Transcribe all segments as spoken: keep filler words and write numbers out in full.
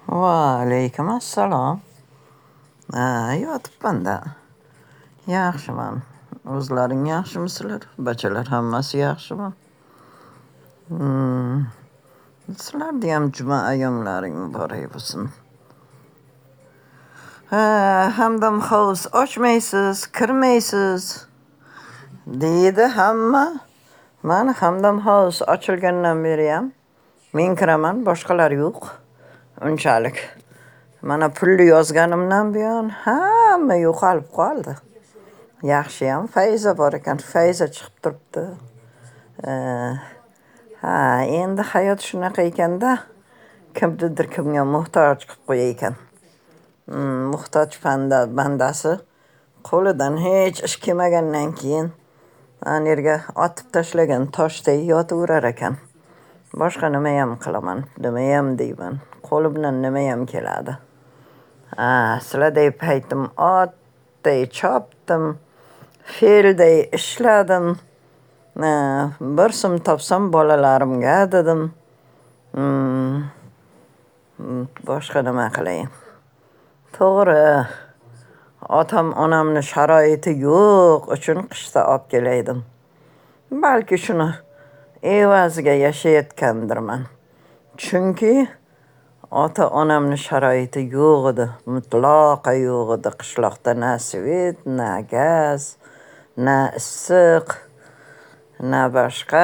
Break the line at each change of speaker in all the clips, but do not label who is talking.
Va alaykum assalom. Ha, yotibman-da. Yaxshiman. O'zlaring yaxshimisizlar? Bachalar hammasi yaxshimi? Hmm. Sizlarni ham juma ayyomlaring muborak bo'lsin. Ha, Hamdam House ochmaysiz, kirmaysiz deydi hamma. Mana Hamdam House ochilgandan beri ham men kiraman, boshqalar yo'q. Unchalik. Mana pulni yozganimdan buyon hamma yo'qolib qoldi. Yaxshiyam fayza bor ekan, fayza chiqib turibdi. Eh, Ha, endi hayot shunaqa ekanda, kimnidir kimga muhtoj qilib qo'yar ekan. Hmm, muhtoj banda bandasi qo'lidan hech ish kelmagandan keyin anerga otib tashlagan toshday yotaverar ekan. Boshqa nima ham qilaman, nima ham deyman. Qo'limdan nima ham keladi. Ha, sizlarday paytim otday chopdim, fe'lday ishladim. Ha, bir so'm topsam bolalarimga dedim. Hmm, boshqa nima qilay? To'g'ri, otam onamni sharoiti yo'q uchun qishda olib kelaydim. Balki shuni evaziga yashayotgandirman. Chunki ota onamni sharoiti yo'q edi, mutlaqo yo'q edi. Qishloqda na svet, na gaz, na issiq, na boshqa.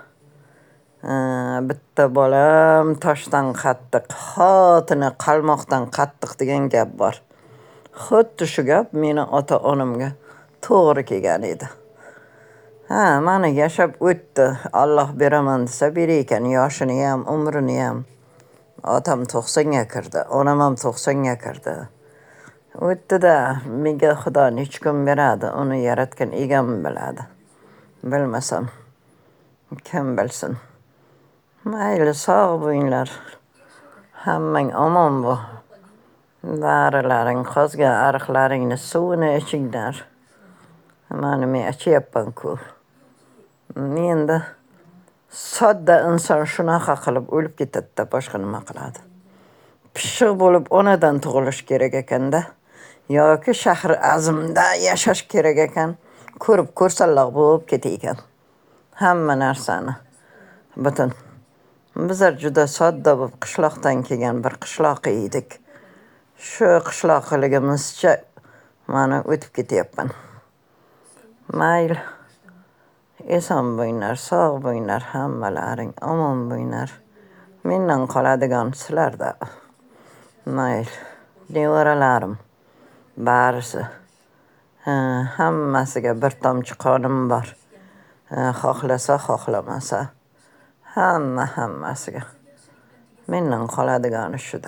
Bitta bolam toshdan qattiq, xotini qalmoqdan qattiq degan gap bor. Xuddi shu gap meni ota onamga to'g'ri kelgan edi. Ha, mana yashab o'tdi. Alloh beraman desa berar ekan, yoshini ham, umrini ham. Otam to'qsonga kirdi, onam ham to'qsonga kirdi. O'tdi-da, menga Xudo necha kun beradi, uni yaratgan egam biladi. Bilmasam, kim bilsin. Mayli, sog' bo'linglar. Hammang omon bo'l. Darilaring qozgan ariqlaringni suvini ichinglar. Mana men ichyapman-ku. Endi sodda inson shunaqa qilib o'lib ketadi-da, boshqa nima qiladi? Pishiq bo'lib onadan tug'ilish kerak ekanda, yoki shahri azmda yashash kerak ekan, ko'rib ko'rsanlar bo'lib ketar ekan. Hamma narsani. Butun. Bizlar juda sodda bo'lib qishloqdan kelgan bir qishloq edik. Shu qishloqligimizcha mana o'tib ketyapman. Mayli. Eson bo'linglar, sog' bo'linglar, hammalaring omon bo'linglar. Mendan qoladigan sizlarda. Mayli. Nevaralarim barisi. Hammasiga bir tomchi qonim bor. Xohlasa, xohlamasa. Hamma hammasiga. Mendan qoladigani shuda.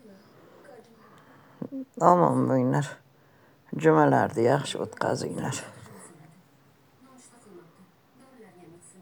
Omon bo'linglar. Jumalarni yaxshi o'tkazinglar.